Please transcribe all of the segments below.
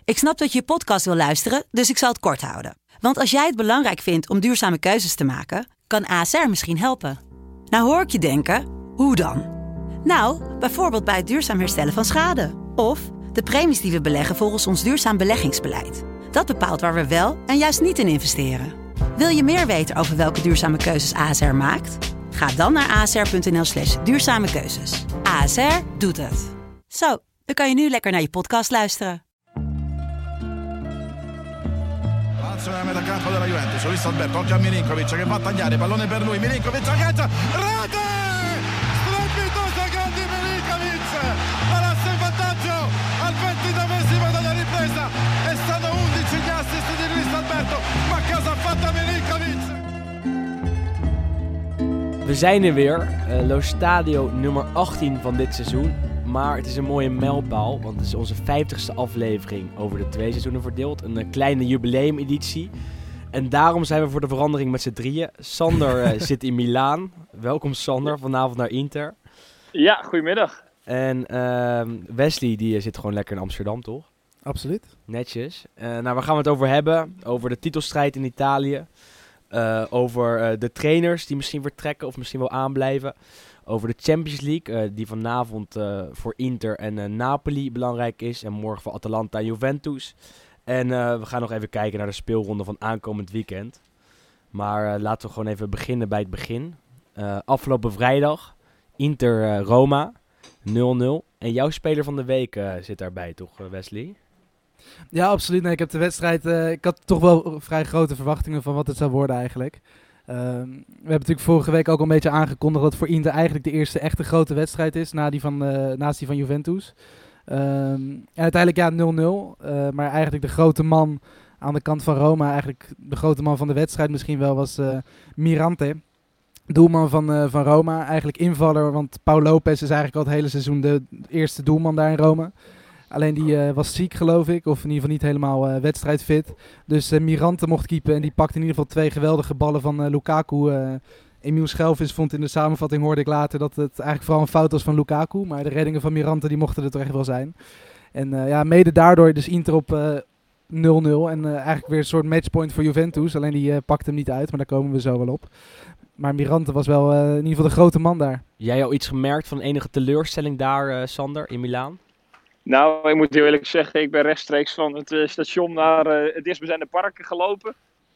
Ik snap dat je podcast wil luisteren, dus ik zal het kort houden. Want als jij het belangrijk vindt om duurzame keuzes te maken, kan ASR misschien helpen. Nou hoor ik je denken, hoe dan? Nou, bijvoorbeeld bij het duurzaam herstellen van schade. Of de premies die we beleggen volgens ons duurzaam beleggingsbeleid. Dat bepaalt waar we wel en juist niet in investeren. Wil je meer weten over welke duurzame keuzes ASR maakt? Ga dan naar asr.nl/duurzame keuzes. ASR doet het. Zo, dan kan je nu lekker naar je podcast luisteren. Nella metà campo della Juventus, ho visto Alberto, oggi a Milinkovic che va a tagliare, pallone per lui, Milinkovic aggancia, rete! Strepitosa gol di Milinkovic, Malasse in vantaggio al 29esimo della ripresa e sono 11 gli assist di Luis Alberto, ma cosa ha fatto Milinkovic? We zijn er weer, Lo Stadio nummer 18 van dit seizoen. Maar het is een mooie mijlpaal, want het is onze 50ste aflevering over de 2 seizoenen verdeeld. Een kleine jubileumeditie. En daarom zijn we voor de verandering met z'n drieën. Sander zit in Milaan. Welkom Sander, vanavond naar Inter. Ja, goedemiddag. En Wesley die zit gewoon lekker in Amsterdam, toch? Absoluut. Netjes. Nou, waar gaan we het over hebben? Over de titelstrijd in Italië. Over de trainers die misschien vertrekken of misschien wel aanblijven. Over de Champions League, die vanavond voor Inter en Napoli belangrijk is. En morgen voor Atalanta en Juventus. En we gaan nog even kijken naar de speelronde van aankomend weekend. Maar laten we gewoon even beginnen bij het begin. Afgelopen vrijdag, Inter-Roma, 0-0. En jouw speler van de week zit daarbij, toch Wesley? Ja, absoluut. Nee, ik heb de wedstrijd... ik had toch wel vrij grote verwachtingen van wat het zou worden eigenlijk. We hebben natuurlijk vorige week ook al een beetje aangekondigd dat voor Inter eigenlijk de eerste echte grote wedstrijd is naast die van Juventus. En uiteindelijk ja 0-0. Maar eigenlijk de grote man aan de kant van Roma, eigenlijk de grote man van de wedstrijd misschien wel, was Mirante. Doelman van Roma, eigenlijk invaller, want Paul Lopez is eigenlijk al het hele seizoen de eerste doelman daar in Roma. Alleen die was ziek, geloof ik. Of in ieder geval niet helemaal wedstrijdfit. Dus Mirante mocht keepen. En die pakte in ieder geval 2 geweldige ballen van Lukaku. Emiel Schelvis vond in de samenvatting, hoorde ik later, dat het eigenlijk vooral een fout was van Lukaku. Maar de reddingen van Mirante, die mochten er toch echt wel zijn. En mede daardoor dus Inter op 0-0. En eigenlijk weer een soort matchpoint voor Juventus. Alleen die pakte hem niet uit, maar daar komen we zo wel op. Maar Mirante was wel in ieder geval de grote man daar. Jij al iets gemerkt van enige teleurstelling daar, Sander, in Milaan? Nou, ik moet heel eerlijk zeggen, ik ben rechtstreeks van het station naar het dichtstbijzijnde park gelopen.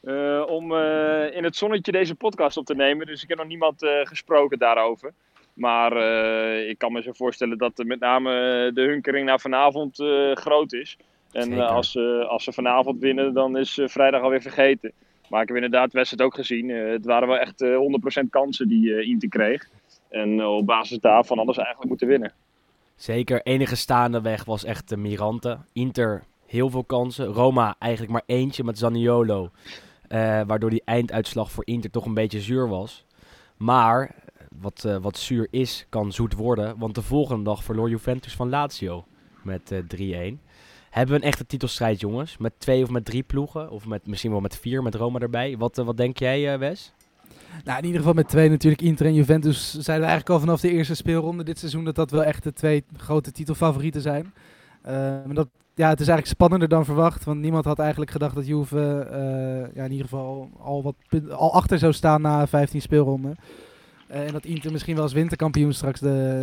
Om in het zonnetje deze podcast op te nemen. Dus ik heb nog niemand gesproken daarover. Maar ik kan me zo voorstellen dat met name de hunkering naar vanavond groot is. En als ze vanavond winnen, dan is vrijdag alweer vergeten. Maar ik heb inderdaad wedstrijd ook gezien. Het waren wel echt 100% kansen die Inter kreeg. En op basis daarvan hadden ze eigenlijk moeten winnen. Zeker, enige staande weg was echt Mirante. Inter heel veel kansen. Roma eigenlijk maar eentje met Zaniolo. Waardoor die einduitslag voor Inter toch een beetje zuur was. Maar wat zuur is, kan zoet worden. Want de volgende dag verloor Juventus van Lazio met 3-1. Hebben we een echte titelstrijd, jongens? Met 2 of met 3 ploegen? Of misschien wel met 4 met Roma erbij? Wat denk jij, Wes? Nou, in ieder geval met 2 natuurlijk, Inter en Juventus, zeiden we eigenlijk al vanaf de eerste speelronde dit seizoen dat wel echt de 2 grote titelfavorieten zijn. Het is eigenlijk spannender dan verwacht, want niemand had eigenlijk gedacht dat Juve in ieder geval al achter zou staan na 15 speelronden. En dat Inter misschien wel als winterkampioen straks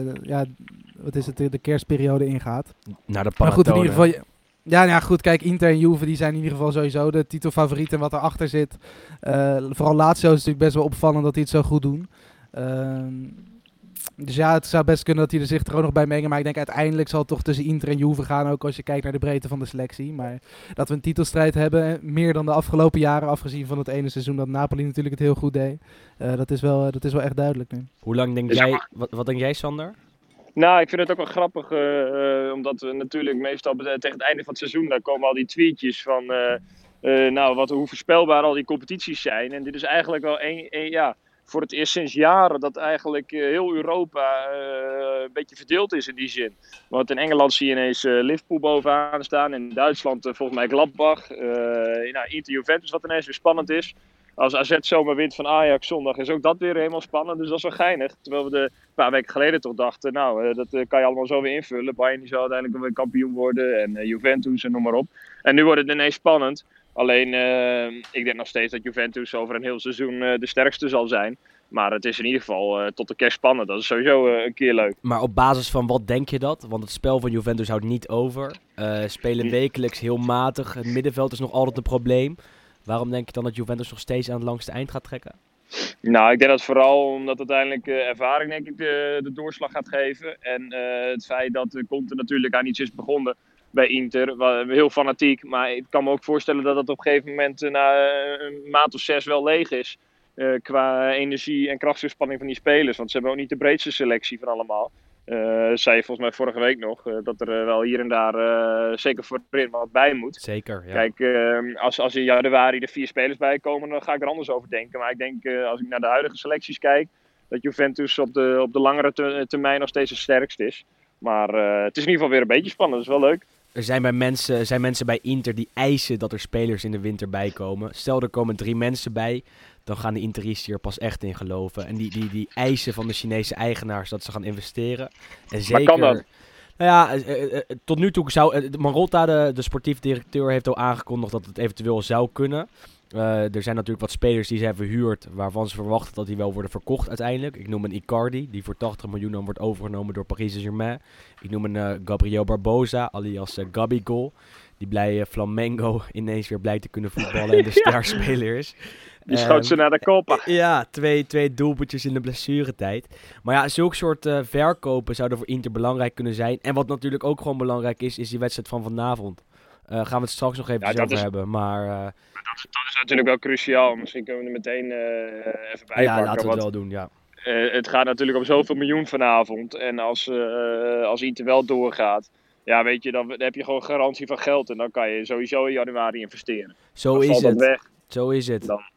de kerstperiode ingaat. Naar de maar goed, in ieder panettone. geval... Ja, goed, kijk, Inter en Juve die zijn in ieder geval sowieso de titelfavorieten en wat erachter zit. Vooral Lazio is natuurlijk best wel opvallend dat die het zo goed doen. Dus ja, het zou best kunnen dat die er zich er ook nog bij mengen. Maar ik denk uiteindelijk zal het toch tussen Inter en Juve gaan, ook als je kijkt naar de breedte van de selectie. Maar dat we een titelstrijd hebben, meer dan de afgelopen jaren, afgezien van het ene seizoen dat Napoli natuurlijk het heel goed deed. Dat is wel echt duidelijk nu. Hoe lang denk jij, wat denk jij, Sander? Nou, ik vind het ook wel grappig, omdat we natuurlijk meestal tegen het einde van het seizoen, daar komen al die tweetjes van hoe voorspelbaar al die competities zijn. En dit is eigenlijk wel voor het eerst sinds jaren dat eigenlijk heel Europa een beetje verdeeld is in die zin. Want in Engeland zie je ineens Liverpool bovenaan staan, in Duitsland volgens mij Gladbach, Inter Juventus wat ineens weer spannend is. als AZ zomaar wint van Ajax zondag, is ook dat weer helemaal spannend. Dus dat is wel geinig. Terwijl we een paar weken geleden toch dachten, dat kan je allemaal zo weer invullen. Bayern die zou uiteindelijk weer kampioen worden en Juventus en noem maar op. En nu wordt het ineens spannend. Alleen, ik denk nog steeds dat Juventus over een heel seizoen de sterkste zal zijn. Maar het is in ieder geval tot de kerst spannend. Dat is sowieso een keer leuk. Maar op basis van wat denk je dat? Want het spel van Juventus houdt niet over. Spelen wekelijks heel matig. Het middenveld is nog altijd een probleem. Waarom denk je dan dat Juventus nog steeds aan het langste eind gaat trekken? Nou, ik denk dat vooral omdat uiteindelijk ervaring denk ik de doorslag gaat geven. En het feit dat Conte natuurlijk aan iets is begonnen bij Inter. Heel fanatiek. Maar ik kan me ook voorstellen dat het op een gegeven moment na een maand of 6 wel leeg is. Qua energie en krachtsinspanning van die spelers. Want ze hebben ook niet de breedste selectie van allemaal. Zei je volgens mij vorige week nog. Dat er wel hier en daar zeker voorin wat bij moet. Zeker, ja. Kijk, als in januari er 4 spelers bij komen, dan ga ik er anders over denken. Maar ik denk, als ik naar de huidige selecties kijk, dat Juventus op de langere termijn nog steeds het sterkst is. Maar het is in ieder geval weer een beetje spannend. Dat is wel leuk. Er zijn mensen bij Inter die eisen dat er spelers in de winter bij komen. Stel, er komen 3 mensen bij, dan gaan de Interisten hier pas echt in geloven. En die eisen van de Chinese eigenaars dat ze gaan investeren. En zeker, maar kan dat? Nou ja, tot nu toe zou... Marotta, de sportief directeur, heeft al aangekondigd dat het eventueel zou kunnen. Er zijn natuurlijk wat spelers die ze hebben verhuurd, waarvan ze verwachten dat die wel worden verkocht uiteindelijk. Ik noem een Icardi, die voor 80 miljoen dan wordt overgenomen door Paris Saint-Germain. Ik noem een Gabriel Barbosa, alias Gabigol, die bij Flamengo ineens weer blijkt te kunnen voetballen en de sterspeler is. Die schoot ze naar de Copa. Ja, twee doelpuntjes in de blessuretijd. Maar ja, zulke soort verkopen zouden voor Inter belangrijk kunnen zijn. En wat natuurlijk ook gewoon belangrijk is die wedstrijd van vanavond. Gaan we het straks nog even over hebben. Maar dat is natuurlijk wel cruciaal. Misschien kunnen we er meteen even bij ja, pakken. laten we het wel doen, ja. Het gaat natuurlijk om zoveel miljoen vanavond. En als Inter wel doorgaat, ja, weet je, dan heb je gewoon garantie van geld. En dan kan je sowieso in januari investeren. Zo is het. Weg, zo is het. Dan.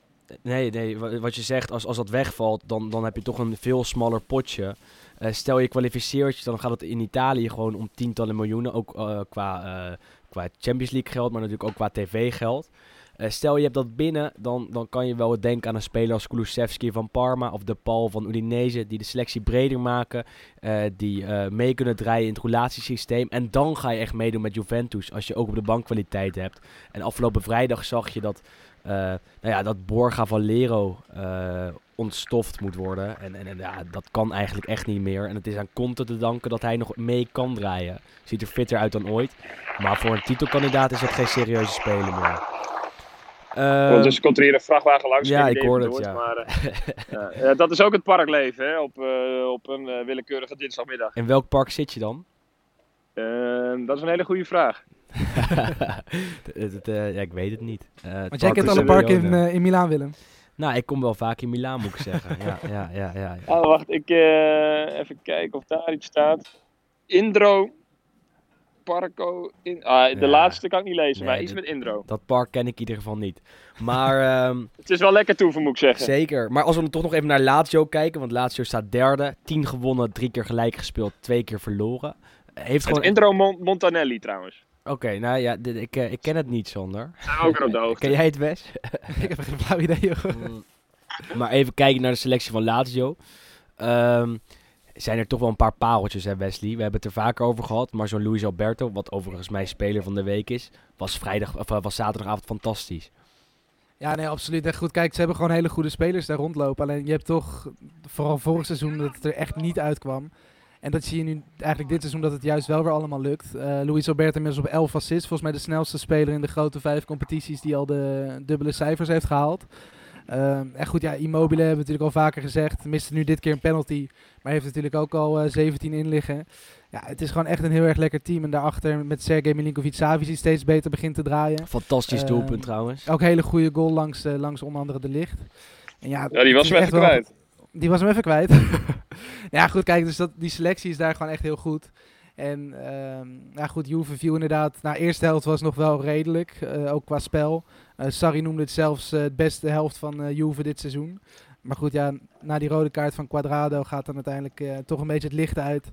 Nee, wat je zegt, als dat wegvalt, dan heb je toch een veel smaller potje. Stel je kwalificeert je, dan gaat het in Italië gewoon om tientallen miljoenen. Ook qua Champions League geld, maar natuurlijk ook qua tv geld. Stel je hebt dat binnen, dan kan je wel denken aan een speler als Kulusevski van Parma of De Paul van Udinese, die de selectie breder maken, die mee kunnen draaien in het relatiesysteem. En dan ga je echt meedoen met Juventus, als je ook op de bank kwaliteit hebt. En afgelopen vrijdag zag je dat Borja Valero ontstoft moet worden. En dat kan eigenlijk echt niet meer. En het is aan Conte te danken dat hij nog mee kan draaien. Ziet er fitter uit dan ooit. Maar voor een titelkandidaat is dat geen serieuze speler meer. Dus komt er hier een vrachtwagen langs. Ja, ik hoor het, wordt, ja. Maar, dat is ook het parkleven, hè, op een willekeurige dinsdagmiddag. In welk park zit je dan? Dat is een hele goede vraag. Ik weet het niet. Want jij kent alle parken in Milaan, Willem. Nou, ik kom wel vaak in Milaan, moet ik zeggen. Ja. Oh, wacht, ik even kijken of daar iets staat. Indro, Parco, de laatste kan ik niet lezen, maar iets met Indro. Dat park ken ik in ieder geval niet. Maar het is wel lekker toeven, moet ik zeggen. Zeker, maar als we dan toch nog even naar Lazio kijken, want Lazio staat derde. 10 gewonnen, 3 keer gelijk gespeeld, 2 keer verloren. Het gewoon... Indro Montanelli trouwens. Oké, nou ja, ik ken het niet, Sander. Zijn we ook op de hoogte. Ken jij het, Wes? Ik heb geen flauw idee, joh. Maar even kijken naar de selectie van Lazio. Zijn er toch wel een paar pareltjes, hè, Wesley? We hebben het er vaker over gehad. Maar zo'n Luis Alberto, wat overigens mijn speler van de week is, was zaterdagavond fantastisch. Ja, nee, absoluut. En goed, kijk, ze hebben gewoon hele goede spelers daar rondlopen. Alleen je hebt toch, vooral vorig seizoen, dat het er echt niet uitkwam. En dat zie je nu eigenlijk dit seizoen dat het juist wel weer allemaal lukt. Luis Alberto inmiddels op 11 assists. Volgens mij de snelste speler in de grote 5 competities die al de dubbele cijfers heeft gehaald. En goed, ja, Immobile hebben we natuurlijk al vaker gezegd. Miste nu dit keer een penalty, maar heeft natuurlijk ook al 17 in liggen. Ja, het is gewoon echt een heel erg lekker team. En daarachter met Sergej Milinkovic-Savic die steeds beter begint te draaien. Fantastisch doelpunt trouwens. Ook een hele goede goal langs onder andere De Ligt. En ja, die was hem even kwijt. Die was hem even kwijt. Ja, goed, kijk, dus die selectie is daar gewoon echt heel goed. En goed, Juve viel inderdaad. De eerste helft was nog wel redelijk, ook qua spel. Sarri noemde het zelfs het beste helft van Juve dit seizoen. Maar goed, ja, na die rode kaart van Cuadrado gaat dan uiteindelijk toch een beetje het licht uit.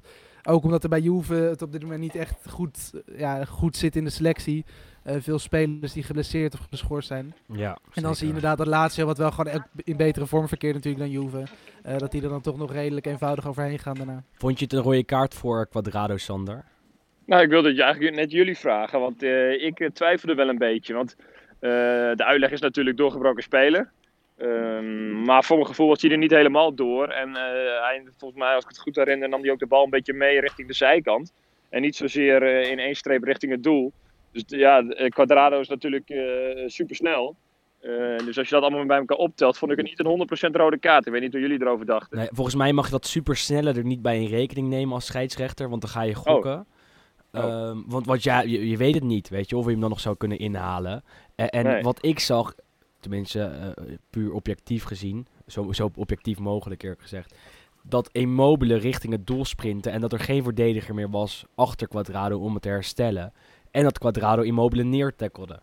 Ook omdat er bij Juve het op dit moment niet echt goed zit in de selectie. Veel spelers die geblesseerd of geschorst zijn. Ja, En dan zie je inderdaad dat Lazio, wat wel gewoon in betere vorm verkeert natuurlijk dan Juve. Dat die er dan toch nog redelijk eenvoudig overheen gaan daarna. Vond je het een rode kaart voor Cuadrado, Sander? Nou, ik wilde het eigenlijk net jullie vragen, want ik twijfelde wel een beetje. Want de uitleg is natuurlijk doorgebroken speler. Maar voor mijn gevoel was hij er niet helemaal door. En hij, volgens mij, als ik het goed herinner, nam hij ook de bal een beetje mee richting de zijkant. En niet zozeer in één streep richting het doel. Dus ja, Cuadrado is natuurlijk supersnel. Dus als je dat allemaal bij elkaar optelt, vond ik het niet een 100% rode kaart. Ik weet niet hoe jullie erover dachten. Nee, volgens mij mag je dat supersnelle er niet bij in rekening nemen als scheidsrechter, want dan ga je gokken. Want ja, je weet het niet, weet je, of je hem dan nog zou kunnen inhalen. En wat ik zag, tenminste puur objectief gezien, zo objectief mogelijk eerlijk gezegd, dat Immobile richting het doel sprintte en dat er geen verdediger meer was achter Cuadrado om het te herstellen. En dat Cuadrado Immobile neertackelde.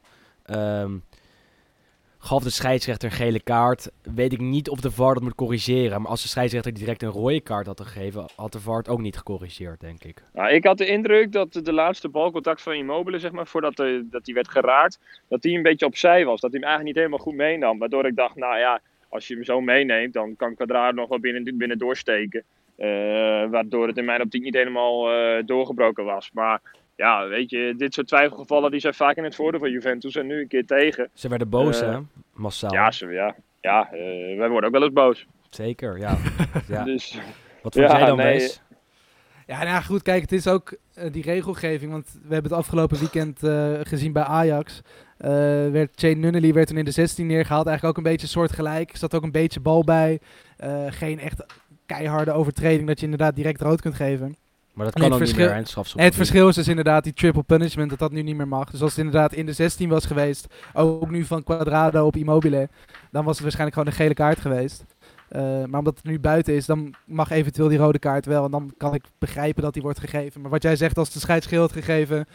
Gaf de scheidsrechter een gele kaart, weet ik niet of de VAR dat moet corrigeren. Maar als de scheidsrechter direct een rode kaart had gegeven, had de VAR het ook niet gecorrigeerd, denk ik. Nou, ik had de indruk dat de laatste balcontact van Immobile, zeg maar, voordat dat hij werd geraakt, dat die een beetje opzij was. Dat hij hem eigenlijk niet helemaal goed meenam. Waardoor ik dacht, nou ja, als je hem zo meeneemt, dan kan Cuadrado nog wel binnen doorsteken. Waardoor het in mijn optiek niet helemaal doorgebroken was. Maar ja, weet je, dit soort twijfelgevallen die zijn vaak in het voordeel van Juventus en nu een keer tegen. Ze werden boos, hè? Massaal. Ja, wij worden ook wel eens boos. Zeker, ja. Ja. Dus, wat vond jij dan, Wees? Ja, nou ja, goed, kijk, het is ook die regelgeving, want we hebben het afgelopen weekend gezien bij Ajax. Shane Nunnally werd toen in de 16 neergehaald, eigenlijk ook een beetje soortgelijk. Er zat ook een beetje bal bij. Geen echt keiharde overtreding dat je inderdaad direct rood kunt geven. Maar dat kan ook niet meer, hè, het verschil is dus inderdaad die triple punishment, dat nu niet meer mag. Dus als het inderdaad in de 16 was geweest, ook nu van Cuadrado op Immobile, dan was het waarschijnlijk gewoon een gele kaart geweest. Maar omdat het nu buiten is, dan mag eventueel die rode kaart wel. En dan kan ik begrijpen dat die wordt gegeven. Maar wat jij zegt, als de scheidsgeel had gegeven,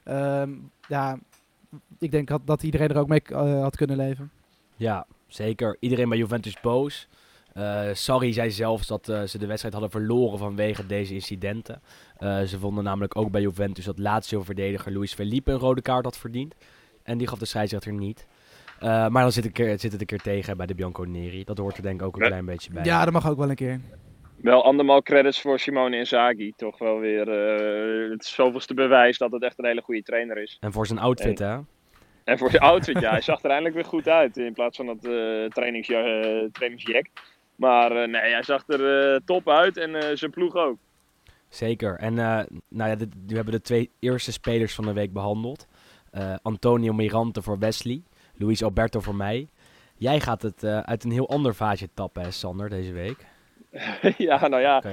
ja, ik denk dat iedereen er ook mee had kunnen leven. Ja, zeker. Iedereen bij Juventus boos. Sarri zei zelfs dat ze de wedstrijd hadden verloren vanwege deze incidenten. Ze vonden namelijk ook bij Juventus dat Lazio-verdediger Luis Felipe een rode kaart had verdiend. En die gaf de scheidsrechter niet. Maar dan zit het een keer tegen bij de Bianconeri. Dat hoort er denk ik ook een klein beetje bij. Ja, dat mag ook wel een keer. Wel andermaal credits voor Simone Inzaghi. Toch wel weer het zoveelste bewijs dat het echt een hele goede trainer is. En voor zijn outfit, hè? En voor zijn outfit, ja. Hij zag er eindelijk weer goed uit in plaats van dat trainingsjack. Maar nee, hij zag er top uit en zijn ploeg ook. Zeker. En nu hebben de 2 eerste spelers van de week behandeld. Antonio Mirante voor Wesley. Luis Alberto voor mij. Jij gaat het uit een heel ander vaatje tappen, hè, Sander, deze week. Ja, nou ja.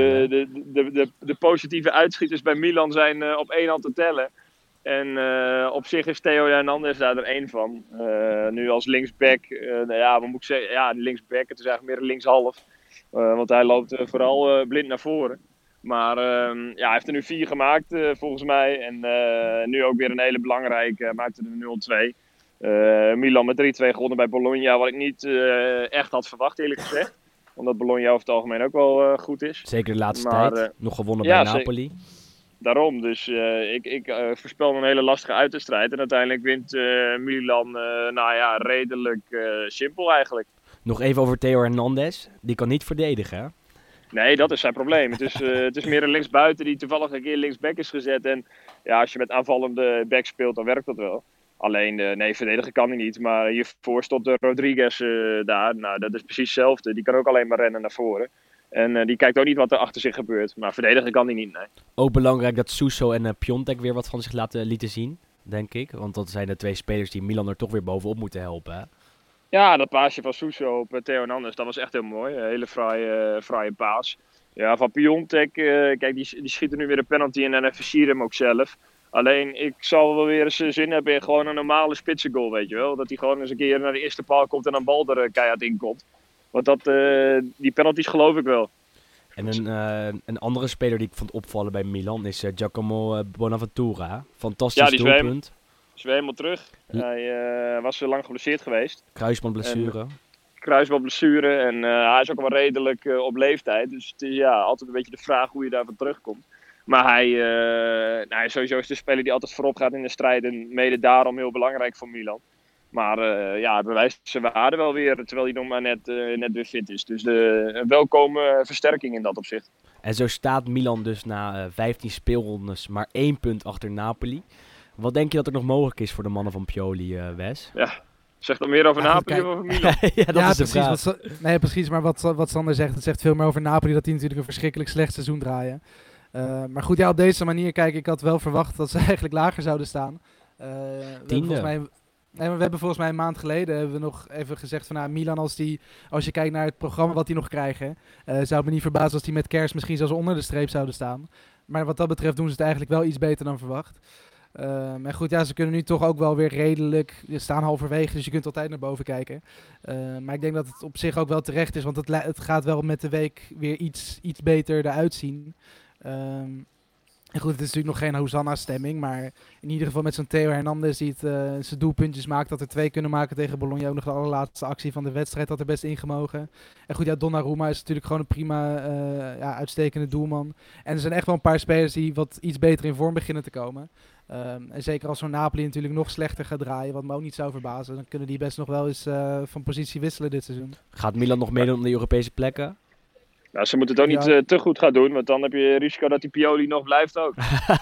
De positieve uitschieters bij Milan zijn op 1 hand te tellen. En op zich is Theo Hernandez daar er 1 van. Nu als linksback, wat moet ik zeggen? Ja, linksback, het is eigenlijk meer een linkshalf. Want hij loopt vooral blind naar voren. Maar hij heeft er nu 4 gemaakt volgens mij. En nu ook weer een hele belangrijke, maakte er 0-2. Milan met 3-2 gewonnen bij Bologna, wat ik niet echt had verwacht eerlijk gezegd. Omdat Bologna over het algemeen ook wel goed is. Zeker de laatste tijd, nog gewonnen bij Napoli. Daarom, dus ik voorspel een hele lastige uiterstrijd. En uiteindelijk wint Milan redelijk simpel eigenlijk. Nog even over Theo Hernandez, die kan niet verdedigen, hè? Nee, dat is zijn probleem. Het is meer een linksbuiten die toevallig een keer linksback is gezet. En ja, als je met aanvallende back speelt, dan werkt dat wel. Alleen, verdedigen kan hij niet. Maar hiervoor stond Rodriguez daar. Nou, dat is precies hetzelfde. Die kan ook alleen maar rennen naar voren. En die kijkt ook niet wat er achter zich gebeurt. Maar verdedigen kan hij niet, nee. Ook belangrijk dat Suso en Piontek weer wat van zich lieten zien, denk ik. Want dat zijn de 2 spelers die Milan er toch weer bovenop moeten helpen, hè? Ja, dat paasje van Suso op Theo Hernandez, dat was echt heel mooi. Een hele fraaie paas. Ja, van Piontek, kijk, die schiet er nu weer een penalty in en hij versiert hem ook zelf. Alleen, ik zal wel weer eens zin hebben in gewoon een normale spitsengoal, weet je wel. Dat hij gewoon eens een keer naar de eerste paal komt en een bal er keihard in komt. Want die penalties geloof ik wel. En een andere speler die ik vond opvallen bij Milan is Giacomo Bonaventura. Fantastisch doelpunt. Is weer helemaal terug. Hij was lang geblesseerd geweest. Kruisbandblessure. En hij is ook wel redelijk op leeftijd. Dus het is altijd een beetje de vraag hoe je daarvan terugkomt. Maar sowieso is de speler die altijd voorop gaat in de strijd. En mede daarom heel belangrijk voor Milan. Maar hij bewijst zijn waarde wel weer, terwijl hij nog maar net weer fit is. Dus een welkome versterking in dat opzicht. En zo staat Milan dus na 15 speelrondes maar 1 punt achter Napoli. Wat denk je dat er nog mogelijk is voor de mannen van Pioli, Wes? Ja, zeg dan meer over Napoli of over Milan? Dat is de precies. vraag. Precies. Maar wat Sander zegt, het zegt veel meer over Napoli. Dat die natuurlijk een verschrikkelijk slecht seizoen draaien. Maar goed, op deze manier, kijk, ik had wel verwacht dat ze eigenlijk lager zouden staan. We hebben volgens mij een maand geleden hebben we nog even gezegd van Milan, als je kijkt naar het programma wat die nog krijgen, zou het me niet verbazen als die met kerst misschien zelfs onder de streep zouden staan. Maar wat dat betreft doen ze het eigenlijk wel iets beter dan verwacht. En goed, ze kunnen nu toch ook wel weer redelijk, ze staan halverwege, dus je kunt altijd naar boven kijken. Maar ik denk dat het op zich ook wel terecht is, want het gaat wel met de week weer iets beter eruit zien. En goed, het is natuurlijk nog geen Hosanna-stemming, maar in ieder geval met zo'n Theo Hernandez die zijn doelpuntjes maakt, dat er 2 kunnen maken tegen Bologna. Ook nog de allerlaatste actie van de wedstrijd had er best ingemogen. En goed, Donnarumma is natuurlijk gewoon een prima, uitstekende doelman. En er zijn echt wel een paar spelers die iets beter in vorm beginnen te komen. En zeker als zo'n Napoli natuurlijk nog slechter gaat draaien, wat me ook niet zou verbazen, dan kunnen die best nog wel eens van positie wisselen dit seizoen. Gaat Milan nog meedoen om de Europese plekken? Nou, ze moeten het ook niet te goed gaan doen, want dan heb je risico dat die Pioli nog blijft ook.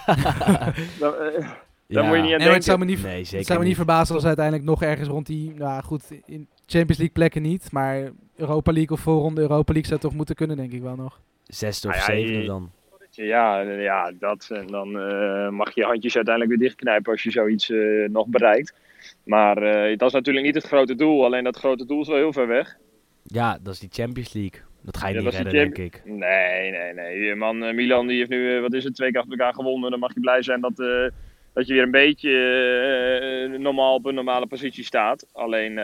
Daar moet je niet aan denken. Het zou me niet verbazen als uiteindelijk nog ergens rond die, in Champions League plekken niet, maar Europa League of voorronde Europa League zou toch moeten kunnen, denk ik wel nog. 6e of 7e dan. Ja, dat. En dan mag je handjes uiteindelijk weer dichtknijpen als je zoiets nog bereikt. Maar dat is natuurlijk niet het grote doel, alleen dat grote doel is wel heel ver weg. Ja, dat is die Champions League. Dat ga je niet redden, denk ik. Nee. Man, Milan die heeft nu, 2 keer achter elkaar gewonnen. Dan mag je blij zijn dat je weer een beetje normaal op een normale positie staat. Alleen,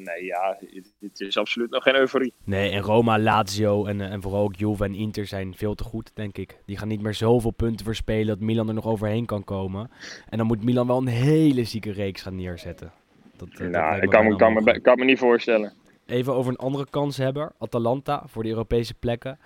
het is absoluut nog geen euforie. Nee, en Roma, Lazio en vooral ook Juve en Inter zijn veel te goed, denk ik. Die gaan niet meer zoveel punten verspelen dat Milan er nog overheen kan komen. En dan moet Milan wel een hele zieke reeks gaan neerzetten. Ik kan me niet voorstellen. Even over een andere kanshebber, Atalanta, voor de Europese plekken.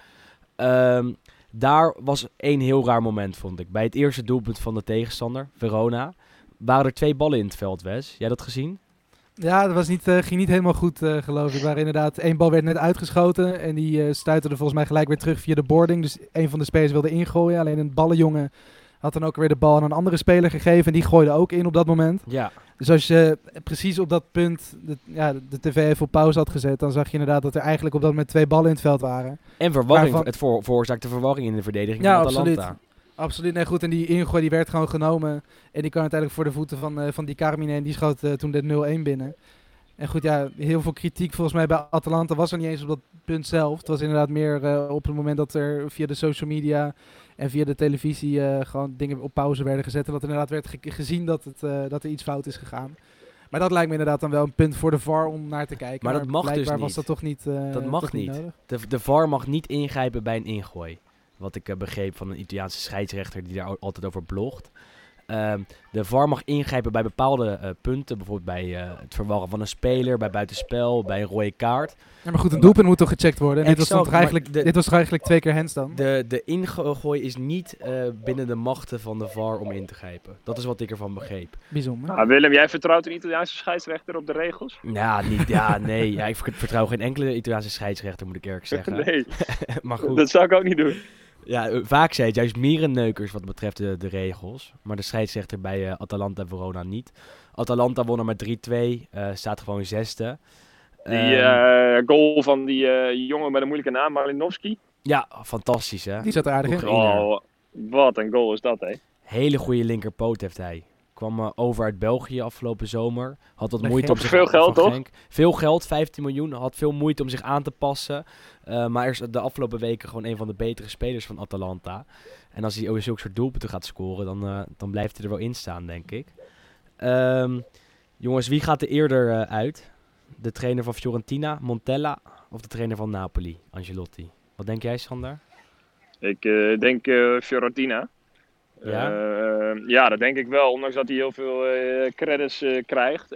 Daar was 1 heel raar moment, vond ik. Bij het eerste doelpunt van de tegenstander, Verona, waren er 2 ballen in het veld, Wes. Jij dat gezien? Ja, dat ging niet helemaal goed, geloof ik. Waar inderdaad 1 bal werd net uitgeschoten en die stuitte er volgens mij gelijk weer terug via de boarding. Dus een van de spelers wilde ingooien, alleen een ballenjongen had dan ook weer de bal aan een andere speler gegeven en die gooide ook in op dat moment. Ja. Dus als je precies op dat punt de tv even op pauze had gezet, dan zag je inderdaad dat er eigenlijk op dat moment 2 ballen in het veld waren. En verwarring, het veroorzaakte verwarring in de verdediging van Atalanta. Absoluut. Nee, goed. En die ingooi die werd gewoon genomen. En die kwam uiteindelijk voor de voeten van Di Carmine. En die schoot toen de 0-1 binnen. En goed, heel veel kritiek volgens mij bij Atalanta was er niet eens op dat punt zelf. Het was inderdaad meer op het moment dat er via de social media en via de televisie gewoon dingen op pauze werden gezet. En dat inderdaad werd gezien dat er iets fout is gegaan. Maar dat lijkt me inderdaad dan wel een punt voor de VAR om naar te kijken. Maar dat mag dus niet. Was dat toch niet dat mag niet. De VAR mag niet ingrijpen bij een ingooi. Wat ik begreep van een Italiaanse scheidsrechter die daar altijd over blogt. De VAR mag ingrijpen bij bepaalde punten. Bijvoorbeeld bij het verwarren van een speler, bij buitenspel, bij een rode kaart. Ja, maar goed, een doelpunt moet toch gecheckt worden? En dit was toch eigenlijk 2 keer hands dan? De ingooi is niet binnen de machten van de VAR om in te grijpen. Dat is wat ik ervan begreep. Bijzonder. Willem, jij vertrouwt een Italiaanse scheidsrechter op de regels? Nee. Ik vertrouw geen enkele Italiaanse scheidsrechter, moet ik eerlijk zeggen. Nee, maar goed. Dat zou ik ook niet doen. Ja, vaak zijn het juist mierenneukers wat betreft de regels. Maar de scheidsrechter bij Atalanta en Verona niet. Atalanta won er met 3-2. Staat gewoon 6e. Die goal van die jongen met een moeilijke naam, Malinowski. Ja, fantastisch hè. Die zat er aardig in. Oh, wat een goal is dat hè. Hele goede linkerpoot heeft hij. Kwam over uit België afgelopen zomer. Had wat moeite om zich... Veel geld toch? Veel geld, 15 miljoen. Had veel moeite om zich aan te passen. Maar is de afgelopen weken gewoon een van de betere spelers van Atalanta. En als hij ook zulke soort doelpunten gaat scoren, dan blijft hij er wel in staan, denk ik. Jongens, wie gaat er eerder uit? De trainer van Fiorentina, Montella, of de trainer van Napoli, Ancelotti? Wat denk jij, Sander? Ik denk Fiorentina. Ja? Dat denk ik wel. Ondanks dat hij heel veel credits krijgt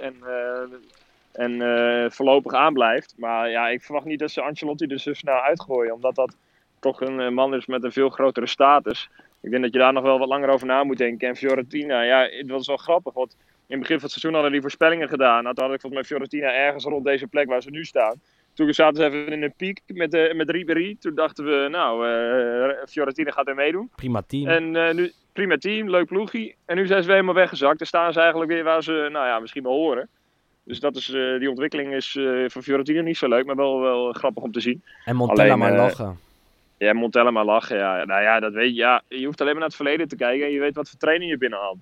en voorlopig aanblijft. Maar ja, ik verwacht niet dat ze Ancelotti er zo snel uitgooien. Omdat dat toch een man is met een veel grotere status. Ik denk dat je daar nog wel wat langer over na moet denken. En Fiorentina, ja, dat is wel grappig. Want in het begin van het seizoen hadden die voorspellingen gedaan. Nou, toen had ik volgens mij Fiorentina ergens rond deze plek waar ze nu staan. Toen zaten ze even in een piek met Ribéry. Toen dachten we, Fiorentina gaat er meedoen. Prima team. En nu, prima team, leuk ploegie. En nu zijn ze weer helemaal weggezakt. Dan staan ze eigenlijk weer waar ze, misschien wel horen. Dus dat is, die ontwikkeling is voor Fiorentina niet zo leuk, maar wel grappig om te zien. En Montella maar lachen. Ja, Montella maar lachen. Ja. Nou ja, dat weet je. Ja, je hoeft alleen maar naar het verleden te kijken en je weet wat voor training je binnenhaalt.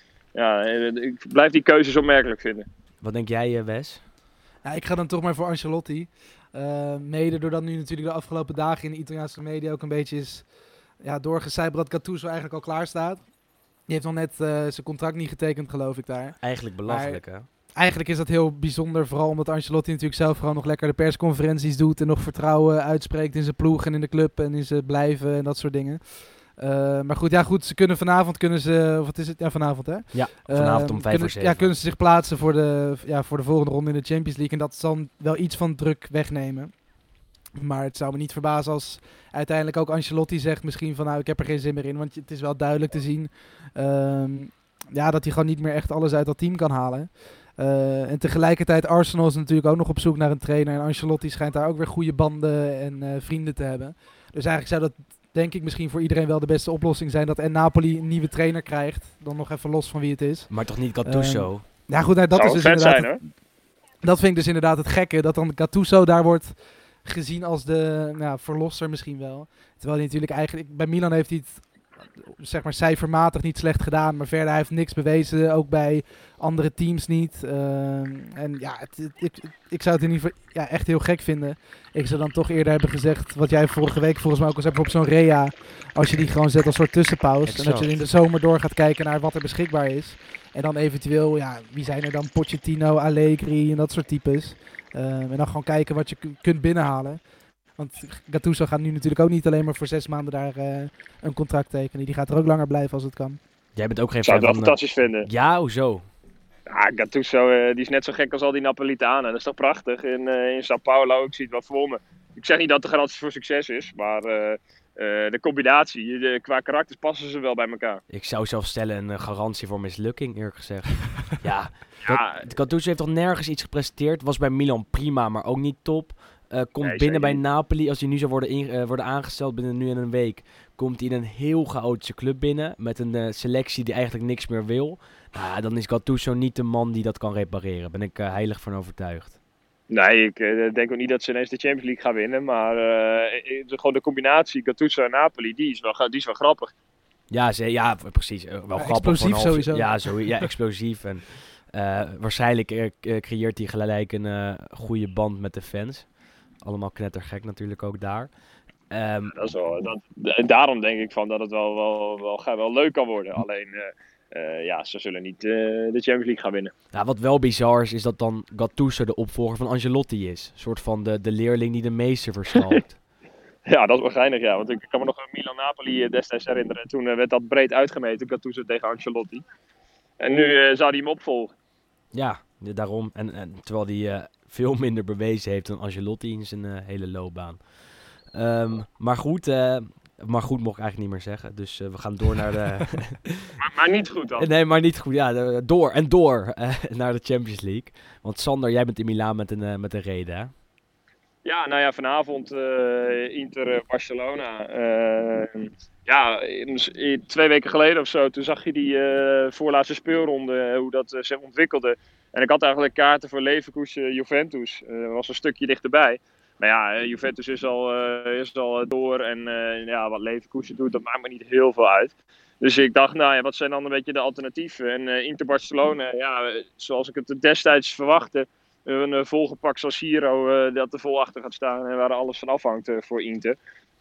Ik blijf die keuzes opmerkelijk vinden. Wat denk jij, Wes? Ja, ik ga dan toch maar voor Ancelotti. Mede doordat nu natuurlijk de afgelopen dagen in de Italiaanse media ook een beetje is doorgecijpeld dat Gattuso eigenlijk al klaar staat. Die heeft nog net zijn contract niet getekend, geloof ik daar. Eigenlijk belachelijk, maar, hè? Eigenlijk is dat heel bijzonder, vooral omdat Ancelotti natuurlijk zelf gewoon nog lekker de persconferenties doet en nog vertrouwen uitspreekt in zijn ploeg en in de club en in zijn blijven en dat soort dingen. Maar goed, ze kunnen vanavond, wat is het? Ja, vanavond hè? Ja, vanavond om 5:07. Ja, kunnen ze zich plaatsen voor de volgende ronde in de Champions League en dat zal wel iets van druk wegnemen. Maar het zou me niet verbazen als uiteindelijk ook Ancelotti zegt misschien van ik heb er geen zin meer in, want het is wel duidelijk te zien dat hij gewoon niet meer echt alles uit dat team kan halen. En tegelijkertijd Arsenal is natuurlijk ook nog op zoek naar een trainer. En Ancelotti schijnt daar ook weer goede banden en vrienden te hebben. Dus eigenlijk zou dat denk ik misschien voor iedereen wel de beste oplossing zijn. Dat Napoli een nieuwe trainer krijgt. Dan nog even los van wie het is. Maar toch niet Gattuso? Ja goed, dat is dus inderdaad... Dat vind ik dus inderdaad het gekke. Dat dan Gattuso daar wordt gezien als de verlosser misschien wel. Terwijl hij natuurlijk eigenlijk... Bij Milan heeft hij het zeg maar cijfermatig niet slecht gedaan. Maar verder hij heeft niks bewezen. Ook bij andere teams niet. En ja, ik zou het in ieder geval echt heel gek vinden. Ik zou dan toch eerder hebben gezegd... Wat jij vorige week volgens mij ook al zei op zo'n Rea. Als je die gewoon zet als soort tussenpauze. Exact. En dat je in de zomer door gaat kijken naar wat er beschikbaar is. En dan eventueel, wie zijn er dan? Pochettino, Allegri en dat soort types. En dan gewoon kijken wat je kunt binnenhalen. Want Gattuso gaat nu natuurlijk ook niet alleen maar voor 6 maanden daar een contract tekenen. Die gaat er ook langer blijven als het kan. Jij bent ook geen fan van... Ik zou het wel fantastisch vinden. Ja, hoezo? Ja, Gattuso die is net zo gek als al die Napolitanen. Dat is toch prachtig. In Sao Paulo, ik zie het wel voor me. Ik zeg niet dat de garantie voor succes is, maar de combinatie, qua karakters passen ze wel bij elkaar. Ik zou zelf stellen een garantie voor mislukking, eerlijk gezegd. Gattuso heeft toch nergens iets gepresteerd. Was bij Milan prima, maar ook niet top. Komt binnen bij Napoli, als hij nu zou worden aangesteld binnen nu en een week, komt hij in een heel chaotische club binnen, met een selectie die eigenlijk niks meer wil. Nou, dan is Gattuso niet de man die dat kan repareren. Ben ik heilig van overtuigd. Nee, ik denk ook niet dat ze ineens de Champions League gaan winnen, maar gewoon de combinatie Gattuso en Napoli, die is wel grappig. Ja, precies. Wel grappig. Explosief sowieso. Ja, explosief. En waarschijnlijk creëert hij gelijk een goede band met de fans. Allemaal knettergek natuurlijk ook daar. Dat is wel, daarom denk ik van dat het wel leuk kan worden. Alleen, ze zullen niet de Champions League gaan winnen. Nou, wat wel bizar is dat dan Gattuso de opvolger van Ancelotti is. Een soort van de leerling die de meester verschalkt. Ja, dat is wel geinig, ja. Want ik kan me nog Milan-Napoli destijds herinneren. Toen werd dat breed uitgemeten, Gattuso tegen Ancelotti. En nu zou hij hem opvolgen. Ja, daarom. En terwijl hij veel minder bewezen heeft dan Ancelotti in zijn hele loopbaan. Maar goed mocht ik eigenlijk niet meer zeggen. Dus we gaan door naar de... maar niet goed dan. Nee, maar niet goed. Ja, door naar de Champions League. Want Sander, jij bent in Milaan met een reden, hè? Ja, nou ja, vanavond Inter-Barcelona. 2 weken geleden of zo, toen zag je die voorlaatste speelronde, hoe dat zich ontwikkelde. En ik had eigenlijk kaarten voor Leverkusen-Juventus. Was een stukje dichterbij. Maar ja, Juventus is al door en wat Leverkusen doet, dat maakt me niet heel veel uit. Dus ik dacht, wat zijn dan een beetje de alternatieven? En Inter-Barcelona, zoals ik het destijds verwachtte, een volgepakt San Siro dat er vol achter gaat staan en waar alles van afhangt voor Inter.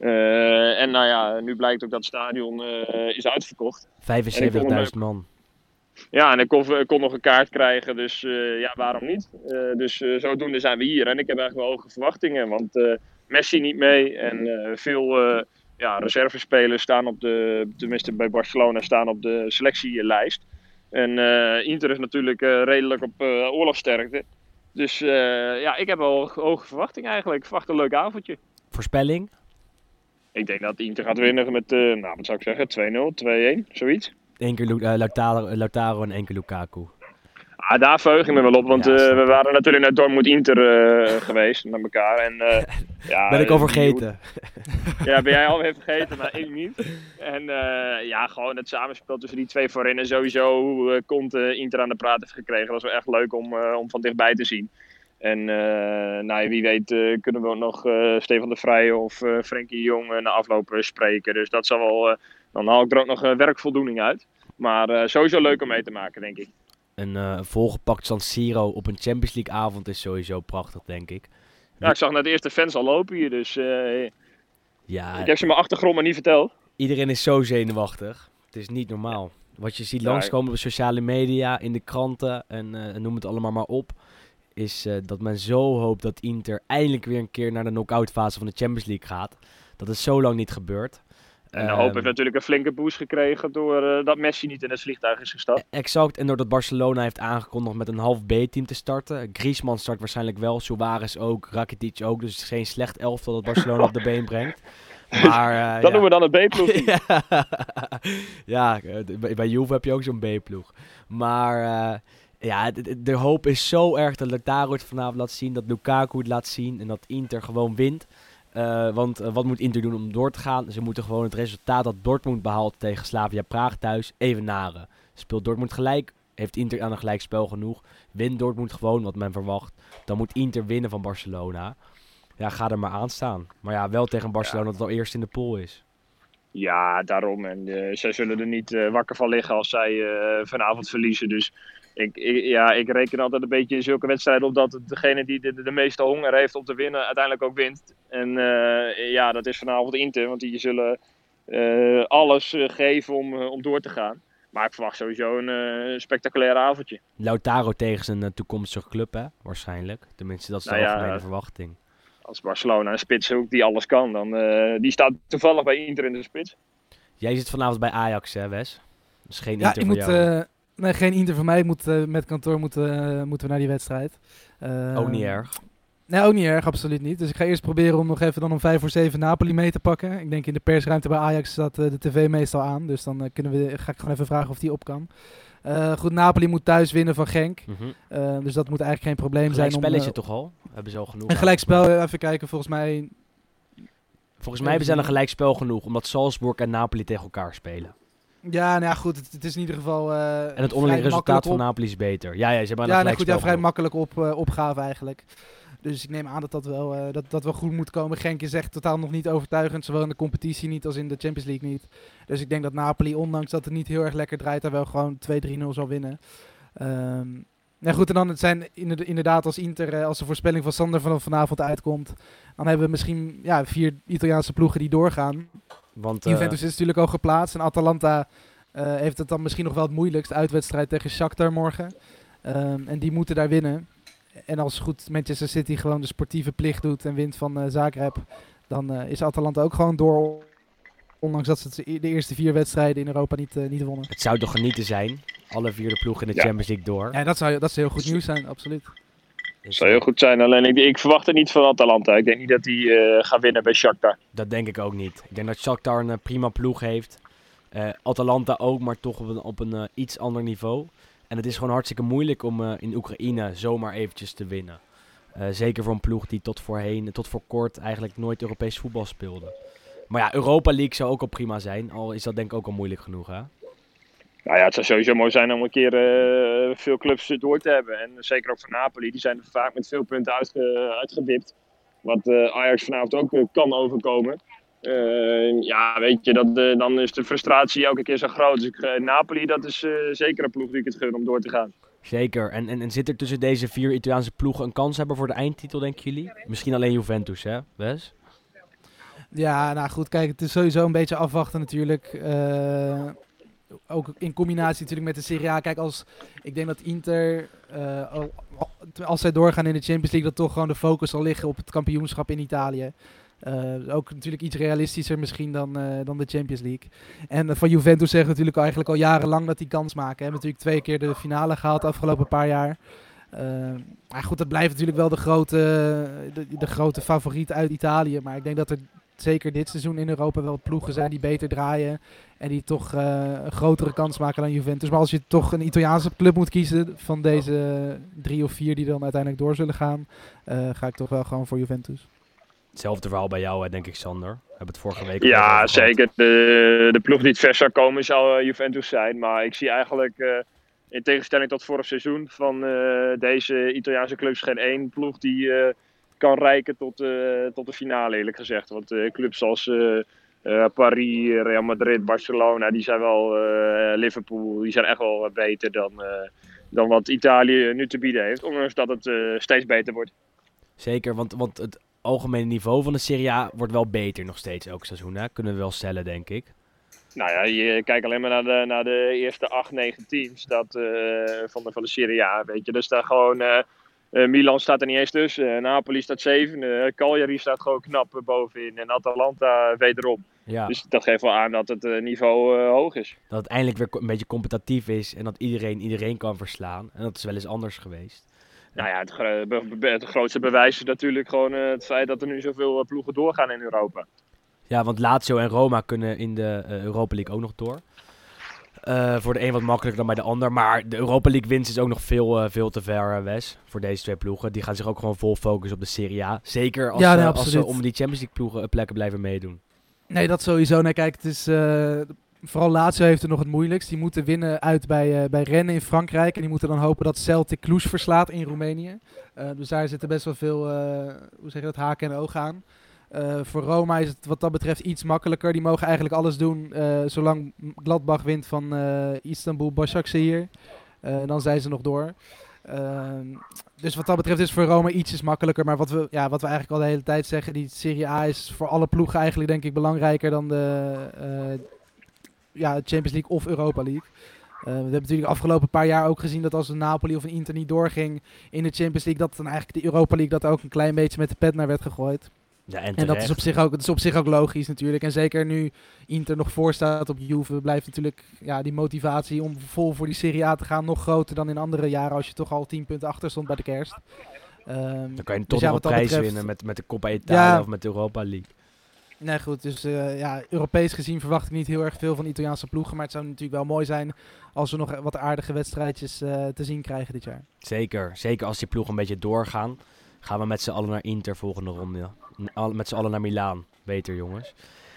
Nu blijkt ook dat het stadion is uitverkocht. 75.000 man. Ja, en ik kon nog een kaart krijgen, dus waarom niet? Dus zodoende zijn we hier. En ik heb eigenlijk wel hoge verwachtingen, want Messi niet mee en veel reservespelers staan tenminste bij Barcelona staan op de selectielijst. En Inter is natuurlijk redelijk op oorlogsterkte. Dus ik heb wel hoge verwachtingen eigenlijk. Ik verwacht een leuk avondje. Voorspelling? Ik denk dat Inter gaat winnen met, wat zou ik zeggen, 2-0, 2-1, zoiets. 1 keer Lautaro en 1 keer Lukaku. Ah, daar verheug ik me wel op, want Ja, snap we ik. waren natuurlijk naar Dortmund-Inter geweest, met elkaar. En, Ben ik al vergeten. Ja, ben jij alweer vergeten, maar ik niet. En gewoon het samenspel tussen die twee voorin en sowieso hoe Conte Inter aan de praat heeft gekregen. Dat was wel echt leuk om van dichtbij te zien. En wie weet kunnen we ook nog Stefan de Vrij of Frenkie de Jong na afloop spreken. Dus dat zal wel, dan haal ik er ook nog werkvoldoening uit. Maar sowieso leuk om mee te maken, denk ik. Een volgepakt San Siro op een Champions League avond is sowieso prachtig, denk ik. Ja, ik zag net de eerste fans al lopen hier, dus Ja, ik heb ze mijn achtergrond maar niet verteld. iedereen is zo zenuwachtig. Het is niet normaal. Wat je ziet langskomen op de sociale media, in de kranten en noem het allemaal maar op, is dat men zo hoopt dat Inter eindelijk weer een keer naar de knock-out fase van de Champions League gaat. Dat is zo lang niet gebeurd. En de hoop heeft natuurlijk een flinke boost gekregen door dat Messi niet in het vliegtuig is gestapt. Exact, en doordat Barcelona heeft aangekondigd met een half B-team te starten. Griezmann start waarschijnlijk wel, Suarez ook, Rakitic ook. Dus het is geen slecht elftal dat Barcelona op de been brengt. Maar, Dat noemen we dan het B-ploeg. Ja, bij Juve heb je ook zo'n B-ploeg. Maar de hoop is zo erg dat Lautaro het vanavond laat zien, dat Lukaku het laat zien en dat Inter gewoon wint. Want wat moet Inter doen om door te gaan? Ze moeten gewoon het resultaat dat Dortmund behaalt tegen Slavia Praag thuis evenaren. Speelt Dortmund gelijk, heeft Inter aan een gelijkspel genoeg. Wint Dortmund gewoon wat men verwacht. Dan moet Inter winnen van Barcelona. Ja, ga er maar aan staan. Maar ja, wel tegen Barcelona dat al eerst in de pool is. Ja, daarom. En zij zullen er niet wakker van liggen als zij vanavond verliezen. Dus ik reken altijd een beetje in zulke wedstrijden op dat degene die de meeste honger heeft om te winnen uiteindelijk ook wint. En dat is vanavond Inter, want die zullen alles geven om door te gaan. Maar ik verwacht sowieso een spectaculair avondje. Lautaro tegen zijn toekomstige club, hè? Waarschijnlijk. Tenminste, dat is de algemene verwachting. Als Barcelona een spits zoekt die alles kan, dan die staat toevallig bij Inter in de spits. Jij zit vanavond bij Ajax, hè, Wes? Dus geen Ja, Inter voor jou. Nee, geen Inter voor mij. Met kantoor moeten we naar die wedstrijd. Ook niet erg. Nee, ook niet erg, absoluut niet. Dus ik ga eerst proberen om nog even dan om 5:07 Napoli mee te pakken. Ik denk in de persruimte bij Ajax staat de tv meestal aan. Dus dan ga ik gewoon even vragen of die op kan. Goed, Napoli moet thuis winnen van Genk. Dus dat moet eigenlijk geen probleem zijn. Gelijkspelletje toch al? Hebben ze al genoeg. Een gelijkspel, even kijken, volgens mij hebben ze een gelijkspel genoeg, omdat Salzburg en Napoli tegen elkaar spelen. Ja, nou ja, goed, het is in ieder geval en het onderling resultaat van Napoli is beter. Ja, ze hebben een gelijkspel vrij makkelijk opgave eigenlijk. Dus ik neem aan dat wel goed moet komen. Genk is echt totaal nog niet overtuigend. Zowel in de competitie niet als in de Champions League niet. Dus ik denk dat Napoli, ondanks dat het niet heel erg lekker draait, daar wel gewoon 2-3-0 zal winnen. Nou goed, en dan het zijn inderdaad als Inter, als de voorspelling van Sander vanavond uitkomt, dan hebben we misschien 4 Italiaanse ploegen die doorgaan. Want Juventus is natuurlijk al geplaatst en Atalanta heeft het dan misschien nog wel het moeilijkst. Uitwedstrijd tegen Shakhtar morgen. En die moeten daar winnen. En als goed Manchester City gewoon de sportieve plicht doet en wint van Zagreb, dan is Atalanta ook gewoon door. Ondanks dat ze de eerste 4 wedstrijden in Europa niet wonnen. Het zou toch genieten zijn? Alle 4 de ploegen in de Champions League door. Ja, dat zou heel goed nieuws zijn, absoluut. Dat zou heel goed zijn, alleen ik verwacht het niet van Atalanta. Ik denk niet dat die gaat winnen bij Shakhtar. Dat denk ik ook niet. Ik denk dat Shakhtar een prima ploeg heeft. Atalanta ook, maar toch op een iets ander niveau. En het is gewoon hartstikke moeilijk om in Oekraïne zomaar eventjes te winnen. Zeker voor een ploeg die tot voor kort eigenlijk nooit Europees voetbal speelde. Maar ja, Europa League zou ook al prima zijn. Al is dat denk ik ook al moeilijk genoeg, hè? Nou ja, het zou sowieso mooi zijn om een keer veel clubs door te hebben. En zeker ook voor Napoli, die zijn er vaak met veel punten uitgedipt. Wat Ajax vanavond ook kan overkomen. Weet je, dan is de frustratie elke keer zo groot. Dus Napoli, dat is zeker een ploeg die ik het gun om door te gaan. Zeker. En zit er tussen deze 4 Italiaanse ploegen een kans hebben voor de eindtitel, denken jullie? Misschien alleen Juventus, hè, Wes? Ja, nou goed, kijk, het is sowieso een beetje afwachten natuurlijk. Ook in combinatie natuurlijk met de Serie A. Kijk, ik denk dat Inter, als zij doorgaan in de Champions League, dat toch gewoon de focus zal liggen op het kampioenschap in Italië. Ook natuurlijk iets realistischer misschien dan de Champions League. En van Juventus zeggen we natuurlijk eigenlijk al jarenlang dat die kans maken. Hebben natuurlijk 2 keer de finale gehaald de afgelopen paar jaar. Maar goed, dat blijft natuurlijk wel de grote favoriet uit Italië. Maar ik denk dat er zeker dit seizoen in Europa wel ploegen zijn die beter draaien. En die toch een grotere kans maken dan Juventus. Maar als je toch een Italiaanse club moet kiezen van deze 3 of 4 die dan uiteindelijk door zullen gaan, ga ik toch wel gewoon voor Juventus. Hetzelfde verhaal bij jou, denk ik, Sander. We hebben het vorige week Ja, zeker. De ploeg die het ver zou komen zou Juventus zijn. Maar ik zie eigenlijk, in tegenstelling tot vorig seizoen, van deze Italiaanse clubs geen één ploeg die kan reiken tot de finale, eerlijk gezegd. Want clubs als Paris, Real Madrid, Barcelona, die zijn wel, Liverpool, die zijn echt wel beter dan wat Italië nu te bieden heeft. Ondanks dat het steeds beter wordt. Zeker, want het algemene niveau van de Serie A wordt wel beter nog steeds elk seizoen. Hè? Kunnen we wel stellen, denk ik. Nou ja, je kijkt alleen maar naar de eerste 8, 9 teams van de Serie A. Weet je. Er staat gewoon, Milan staat er niet eens tussen, Napoli staat 7, Cagliari staat gewoon knap bovenin en Atalanta wederom. Ja. Dus dat geeft wel aan dat het niveau hoog is. Dat het eindelijk weer een beetje competitief is en dat iedereen kan verslaan. En dat is wel eens anders geweest. Nou ja, het grootste bewijs is natuurlijk gewoon het feit dat er nu zoveel ploegen doorgaan in Europa. Ja, want Lazio en Roma kunnen in de Europa League ook nog door. Voor de een wat makkelijker dan bij de ander. Maar de Europa League winst is ook nog veel te ver, Wes. Voor deze twee ploegen. Die gaan zich ook gewoon vol focussen op de Serie A. Zeker als ze om die Champions League plekken blijven meedoen. Nee, dat sowieso. Nee, kijk, het is... Vooral Lazio heeft er nog het moeilijkst. Die moeten winnen uit bij Rennes in Frankrijk. En die moeten dan hopen dat Celtic Cluj verslaat in Roemenië. Dus daar zitten best wel veel haken en ogen aan. Voor Roma is het wat dat betreft iets makkelijker. Die mogen eigenlijk alles doen zolang Gladbach wint van Istanbul Başakşehir. Dan zijn ze nog door. Dus wat dat betreft is voor Roma ietsjes makkelijker. Maar wat we eigenlijk al de hele tijd zeggen, die Serie A is voor alle ploegen eigenlijk denk ik belangrijker dan de Champions League of Europa League. We hebben natuurlijk de afgelopen paar jaar ook gezien dat als een Napoli of een Inter niet doorging in de Champions League, dat dan eigenlijk de Europa League dat er ook een klein beetje met de pet naar werd gegooid. Ja, en dat is op zich ook logisch natuurlijk. En zeker nu Inter nog voor staat op Juve, blijft natuurlijk die motivatie om vol voor die Serie A te gaan nog groter dan in andere jaren als je toch al 10 punten achter stond bij de kerst. Dan kan je toch nog een prijs winnen met de Coppa Italia of met de Europa League. Nee, goed. Dus Europees gezien verwacht ik niet heel erg veel van Italiaanse ploegen. Maar het zou natuurlijk wel mooi zijn als we nog wat aardige wedstrijdjes te zien krijgen dit jaar. Zeker als die ploegen een beetje doorgaan. Gaan we met z'n allen naar Inter volgende ronde. Met z'n allen naar Milaan. Beter, jongens.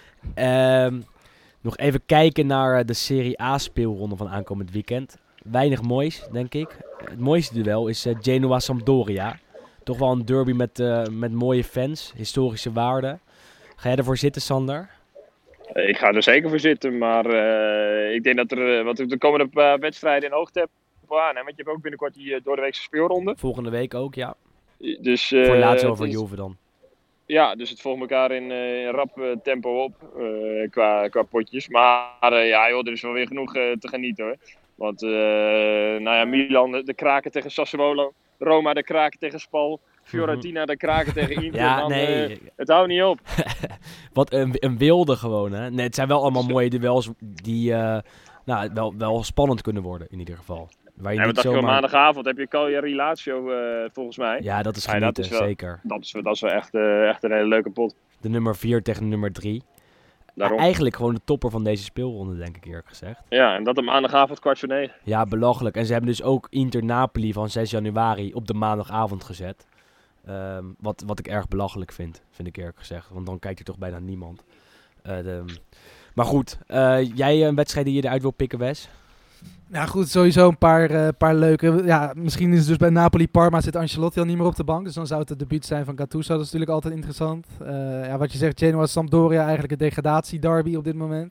Nog even kijken naar de Serie A speelronde van aankomend weekend. Weinig moois, denk ik. Het mooiste duel is Genoa-Sampdoria. Toch wel een derby met mooie fans. Historische waarden. Ga jij ervoor zitten, Sander? Ik ga er zeker voor zitten, maar ik denk dat er komen een paar wedstrijden in hoog tempo aan. Hè? Want je hebt ook binnenkort die doordeweekse speelronde. Volgende week ook, ja. Dus, voor Lazio over Juve dan. Ja, dus het volgt elkaar in rap tempo op qua potjes. Maar er is wel weer genoeg te genieten hoor. Want Milan de kraken tegen Sassuolo, Roma de kraken tegen Spal, Fiorentina de kraken tegen Inter. Ja, het houdt niet op. Wat een wilde gewoon, hè. Nee, het zijn wel allemaal mooie duels die wel spannend kunnen worden in ieder geval. Maandagavond heb je Cagliari Lazio volgens mij. Ja, dat is genieten, zeker. Dat is wel echt een hele leuke pot. De nummer 4 tegen de nummer 3. Eigenlijk gewoon de topper van deze speelronde, denk ik eerlijk gezegd. Ja, en dat op maandagavond 8:45. Ja, belachelijk. En ze hebben dus ook Inter-Napoli van 6 januari op de maandagavond gezet. Wat ik erg belachelijk vind ik eerlijk gezegd. Want dan kijkt er toch bijna niemand. Maar goed, jij een wedstrijd die je eruit wil pikken, Wes? Nou goed, sowieso een paar leuke. Ja, misschien is het dus bij Napoli-Parma zit Ancelotti al niet meer op de bank. Dus dan zou het debuut zijn van Gattuso. Dat is natuurlijk altijd interessant. Wat je zegt, Genoa-Sampdoria eigenlijk een degradatie-derby op dit moment.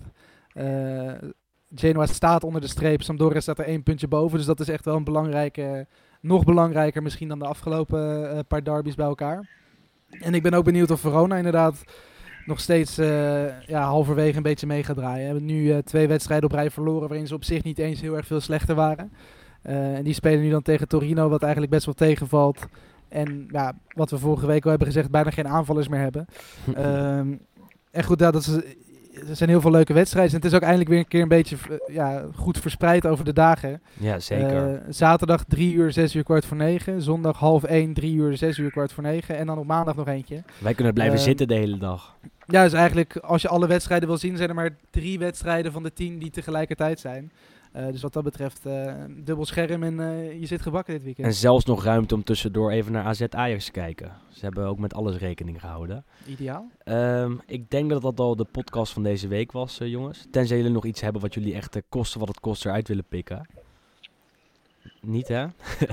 Genoa staat onder de streep. Sampdoria staat er 1 puntje boven. Dus dat is echt wel een belangrijke... Nog belangrijker misschien dan de afgelopen paar derbies bij elkaar. En ik ben ook benieuwd of Verona inderdaad nog steeds halverwege een beetje mee gaat draaien. We hebben nu 2 wedstrijden op rij verloren waarin ze op zich niet eens heel erg veel slechter waren. En die spelen nu dan tegen Torino, wat eigenlijk best wel tegenvalt. En wat we vorige week al hebben gezegd, bijna geen aanvallers meer hebben. En goed, dat is er zijn heel veel leuke wedstrijden. En het is ook eindelijk weer een keer een beetje goed verspreid over de dagen. Ja, zeker. Zaterdag 3 uur, 6 uur, 8:45. Zondag 12:30, 3 uur, 6 uur, 8:45. En dan op maandag nog eentje. Wij kunnen blijven zitten de hele dag. Ja, dus eigenlijk als je alle wedstrijden wil zien, zijn er maar 3 wedstrijden van de 10 die tegelijkertijd zijn. Dus wat dat betreft dubbel scherm en je zit gebakken dit weekend. En zelfs nog ruimte om tussendoor even naar AZ Ajax te kijken. Ze hebben ook met alles rekening gehouden. Ideaal. Ik denk dat dat al de podcast van deze week was, jongens. Tenzij jullie nog iets hebben wat jullie echt kosten wat het kost eruit willen pikken. Niet, hè?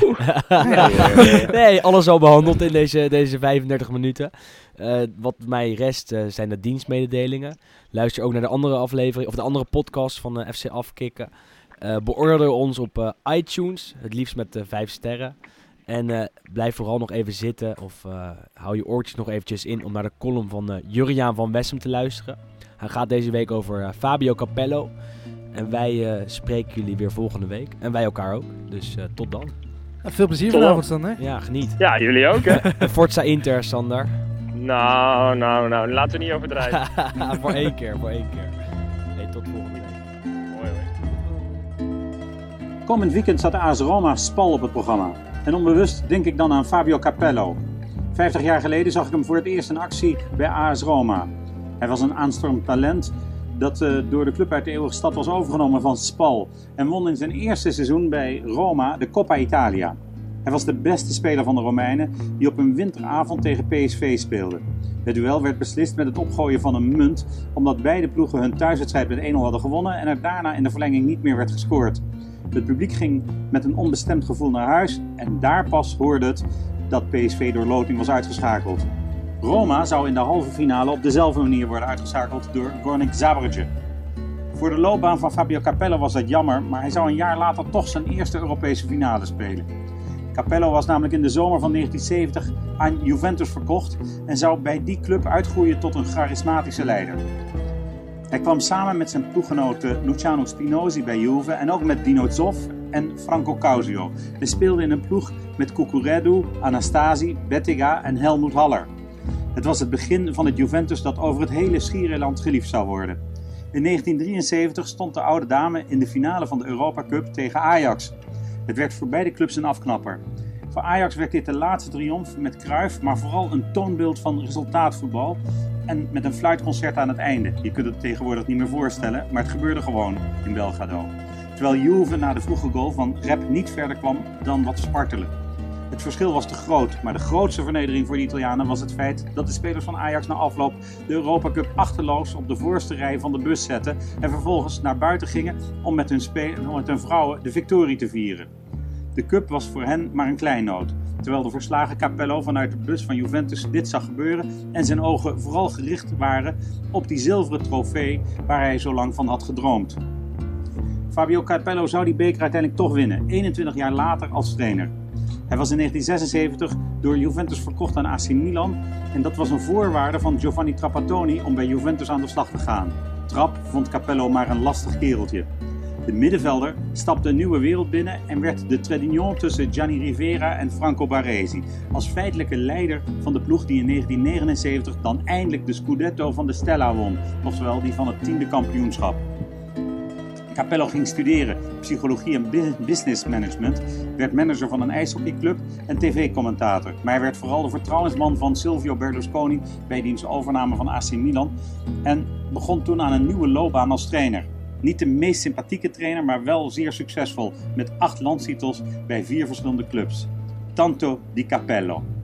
Nee, alles al behandeld in deze 35 minuten. Wat mij rest zijn de dienstmededelingen. Luister ook naar de andere aflevering of de andere podcast van FC Afkikken. Beoordeel ons op iTunes, het liefst met 5 sterren. En blijf vooral nog even zitten of hou je oortjes nog eventjes in om naar de column van Juriaan van Wessem te luisteren. Hij gaat deze week over Fabio Capello. En wij spreken jullie weer volgende week. En wij elkaar ook. Dus tot dan. Veel plezier vanavond, Sander. Ja, geniet. Ja, jullie ook, hè? Forza Inter, Sander. Nou, laten we niet overdrijven. Voor één keer. Hey, tot volgende week. Hoi. Komend weekend staat AS Roma Spal op het programma. En onbewust denk ik dan aan Fabio Capello. 50 jaar geleden zag ik hem voor het eerst in actie bij AS Roma. Hij was een aanstormend talent dat door de club uit de eeuwige stad was overgenomen van Spal. En won in zijn eerste seizoen bij Roma de Coppa Italia. Hij was de beste speler van de Romeinen die op een winteravond tegen PSV speelde. Het duel werd beslist met het opgooien van een munt, omdat beide ploegen hun thuiswedstrijd met 1-0 hadden gewonnen en er daarna in de verlenging niet meer werd gescoord. Het publiek ging met een onbestemd gevoel naar huis en daar pas hoorde het dat PSV door loting was uitgeschakeld. Roma zou in de halve finale op dezelfde manier worden uitgeschakeld door Gornik Zabrze. Voor de loopbaan van Fabio Capello was dat jammer, maar hij zou een jaar later toch zijn eerste Europese finale spelen. Capello was namelijk in de zomer van 1970 aan Juventus verkocht en zou bij die club uitgroeien tot een charismatische leider. Hij kwam samen met zijn ploeggenoten Luciano Spinozzi bij Juve en ook met Dino Zoff en Franco Causio. Hij speelde in een ploeg met Cucuredu, Anastasi, Bettega en Helmut Haller. Het was het begin van het Juventus dat over het hele Schiereiland geliefd zou worden. In 1973 stond de oude dame in de finale van de Europa Cup tegen Ajax. Het werd voor beide clubs een afknapper. Voor Ajax werd dit de laatste triomf met Cruyff, maar vooral een toonbeeld van resultaatvoetbal en met een fluitconcert aan het einde. Je kunt het tegenwoordig niet meer voorstellen, maar het gebeurde gewoon in Belgrado. Terwijl Juve na de vroege goal van Rep niet verder kwam dan wat spartelen. Het verschil was te groot, maar de grootste vernedering voor de Italianen was het feit dat de spelers van Ajax na afloop de Europa Cup achterloos op de voorste rij van de bus zetten en vervolgens naar buiten gingen om met hun vrouwen de victorie te vieren. De cup was voor hen maar een kleinood, terwijl de verslagen Capello vanuit de bus van Juventus dit zag gebeuren en zijn ogen vooral gericht waren op die zilveren trofee waar hij zo lang van had gedroomd. Fabio Capello zou die beker uiteindelijk toch winnen, 21 jaar later als trainer. Hij was in 1976 door Juventus verkocht aan AC Milan en dat was een voorwaarde van Giovanni Trapattoni om bij Juventus aan de slag te gaan. Trapp vond Capello maar een lastig kereltje. De middenvelder stapte een nieuwe wereld binnen en werd de trédignon tussen Gianni Rivera en Franco Baresi als feitelijke leider van de ploeg die in 1979 dan eindelijk de Scudetto van de Stella won, oftewel die van het 10e kampioenschap. Capello ging studeren psychologie en business management, werd manager van een ijshockeyclub en tv-commentator. Maar hij werd vooral de vertrouwensman van Silvio Berlusconi bij diens overname van AC Milan en begon toen aan een nieuwe loopbaan als trainer. Niet de meest sympathieke trainer, maar wel zeer succesvol met 8 landstitels bij 4 verschillende clubs. Tanto di Capello.